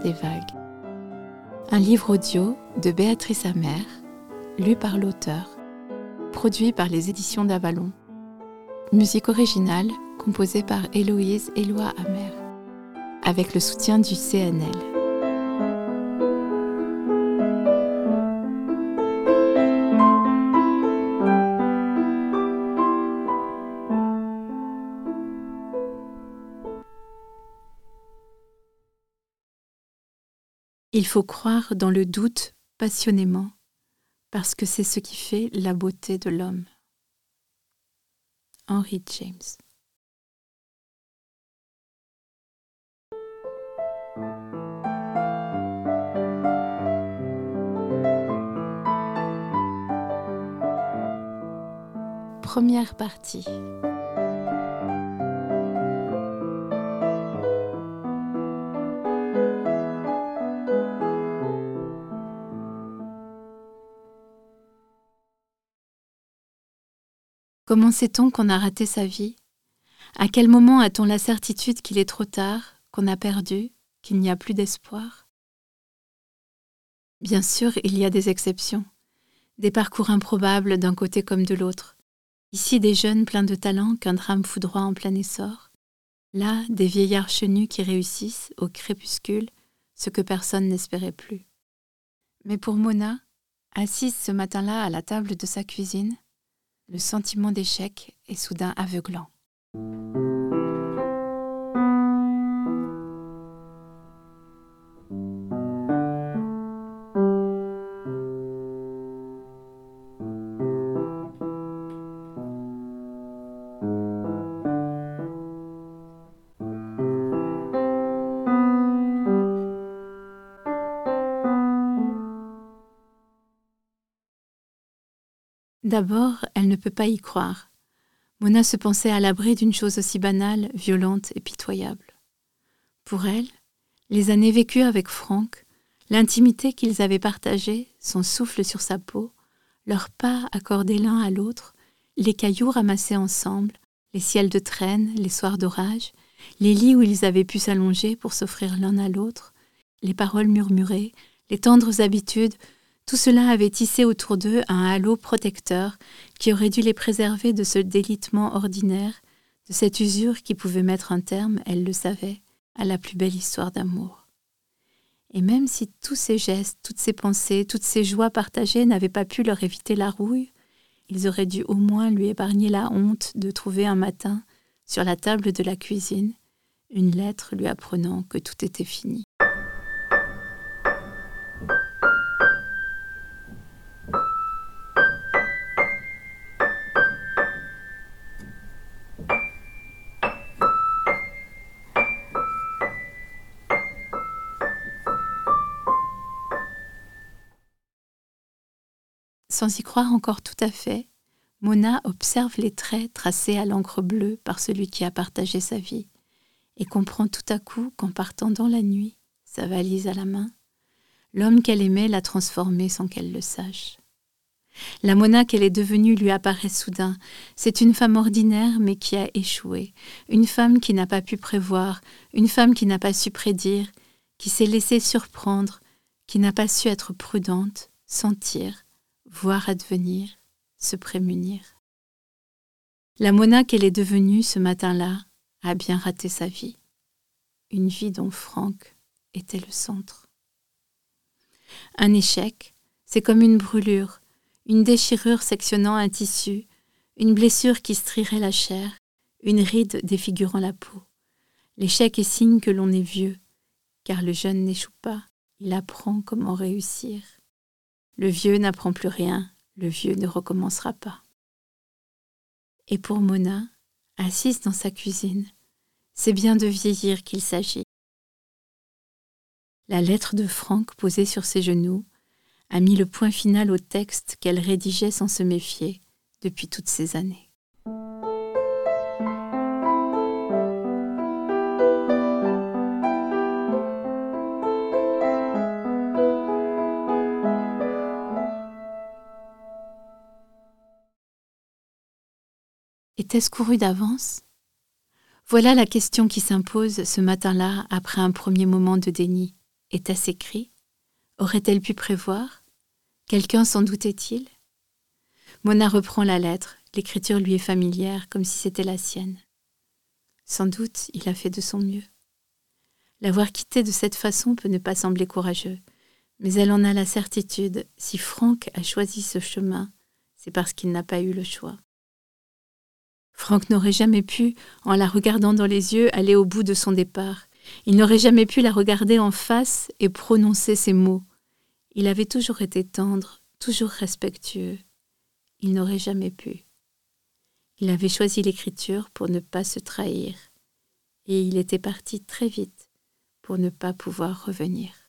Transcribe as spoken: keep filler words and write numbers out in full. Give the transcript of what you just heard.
des vagues. Un livre audio de Béatrice Amer, lu par l'auteur, produit par les éditions d'Avalon. Musique originale composée par Héloïse Éloi Amer, avec le soutien du C N L. Il faut croire dans le doute passionnément, parce que c'est ce qui fait la beauté de l'homme. Henry James. Première partie. Comment sait-on qu'on a raté sa vie ? À quel moment a-t-on la certitude qu'il est trop tard, qu'on a perdu, qu'il n'y a plus d'espoir ? Bien sûr, il y a des exceptions, des parcours improbables d'un côté comme de l'autre. Ici, des jeunes pleins de talent qu'un drame foudroie en plein essor. Là, des vieillards chenus qui réussissent, au crépuscule, ce que personne n'espérait plus. Mais pour Mona, assise ce matin-là à la table de sa cuisine, le sentiment d'échec est soudain aveuglant. D'abord, elle ne peut pas y croire. Mona se pensait à l'abri d'une chose aussi banale, violente et pitoyable. Pour elle, les années vécues avec Franck, l'intimité qu'ils avaient partagée, son souffle sur sa peau, leurs pas accordés l'un à l'autre, les cailloux ramassés ensemble, les ciels de traîne, les soirs d'orage, les lits où ils avaient pu s'allonger pour s'offrir l'un à l'autre, les paroles murmurées, les tendres habitudes, tout cela avait tissé autour d'eux un halo protecteur qui aurait dû les préserver de ce délitement ordinaire, de cette usure qui pouvait mettre un terme, elle le savait, à la plus belle histoire d'amour. Et même si tous ces gestes, toutes ces pensées, toutes ces joies partagées n'avaient pas pu leur éviter la rouille, ils auraient dû au moins lui épargner la honte de trouver un matin, sur la table de la cuisine, une lettre lui apprenant que tout était fini. Sans y croire encore tout à fait, Mona observe les traits tracés à l'encre bleue par celui qui a partagé sa vie et comprend tout à coup qu'en partant dans la nuit, sa valise à la main, l'homme qu'elle aimait l'a transformée sans qu'elle le sache. La Mona qu'elle est devenue lui apparaît soudain. C'est une femme ordinaire mais qui a échoué, une femme qui n'a pas pu prévoir, une femme qui n'a pas su prédire, qui s'est laissée surprendre, qui n'a pas su être prudente, sentir, voir advenir, se prémunir. La Mona qu'elle est devenue ce matin-là a bien raté sa vie. Une vie dont Franck était le centre. Un échec, c'est comme une brûlure, une déchirure sectionnant un tissu, une blessure qui strierait la chair, une ride défigurant la peau. L'échec est signe que l'on est vieux, car le jeune n'échoue pas, il apprend comment réussir. Le vieux n'apprend plus rien, le vieux ne recommencera pas. Et pour Mona, assise dans sa cuisine, c'est bien de vieillir qu'il s'agit. La lettre de Franck posée sur ses genoux a mis le point final au texte qu'elle rédigeait sans se méfier depuis toutes ces années. Était-ce couru d'avance ? Voilà la question qui s'impose ce matin-là après un premier moment de déni Était-ce écrit? Aurait-elle pu prévoir? Quelqu'un s'en doutait-il? Mona reprend la lettre. L'écriture lui est familière, comme si c'était la sienne. Sans doute, il a fait de son mieux. L'avoir quitté de cette façon peut ne pas sembler courageux, mais elle en a la certitude. Si Franck a choisi ce chemin, c'est parce qu'il n'a pas eu le choix. Franck n'aurait jamais pu, en la regardant dans les yeux, aller au bout de son départ. Il n'aurait jamais pu la regarder en face et prononcer ces mots. Il avait toujours été tendre, toujours respectueux. Il n'aurait jamais pu. Il avait choisi l'écriture pour ne pas se trahir, et il était parti très vite pour ne pas pouvoir revenir.